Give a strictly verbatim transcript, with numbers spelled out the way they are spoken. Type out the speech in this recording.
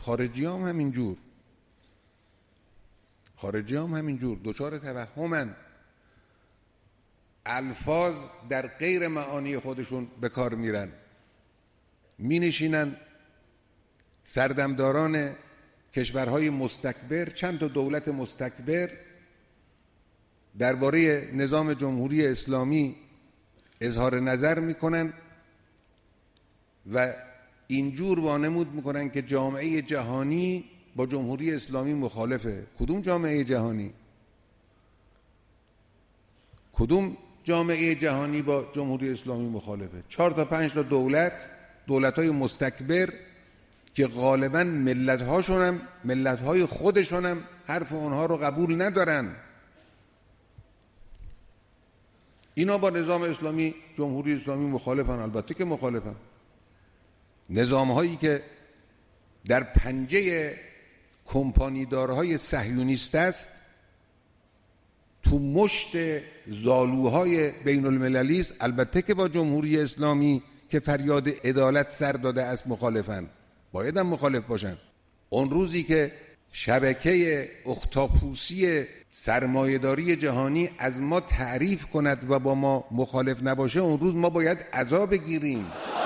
خارجی هم همینجور خارجی هم همینجور دچار توهمن، الفاظ در غیر معانی خودشون به کار میرن، می نشینن سردمداران کشورهای مستکبر، چند تا دولت مستکبر درباره نظام جمهوری اسلامی اظهار نظر میکنن و اینجور وانمود میکنن که جامعه جهانی با جمهوری اسلامی مخالفه. کدوم جامعه جهانی؟ کدوم جامعه جهانی با جمهوری اسلامی مخالفه؟ چهار تا پنج تا دولت، دولت‌های مستکبر که غالباً ملت‌هاشون هم ملت‌های خودشون هم حرف اونها رو قبول ندارن. اینا با نظام اسلامی، جمهوری اسلامی مخالفن. البته که مخالفن. نظام‌هایی که در پنجه کمپانیدارهای صهیونیست است، تو مشت زالوهای بین المللی است، البته که با جمهوری اسلامی که فریاد عدالت سر داده است مخالفن. باید هم مخالف باشن. اون روزی که شبکه اختاپوسی سرمایه‌داری جهانی از ما تعریف کند و با ما مخالف نباشه، اون روز ما باید عذاب بگیریم.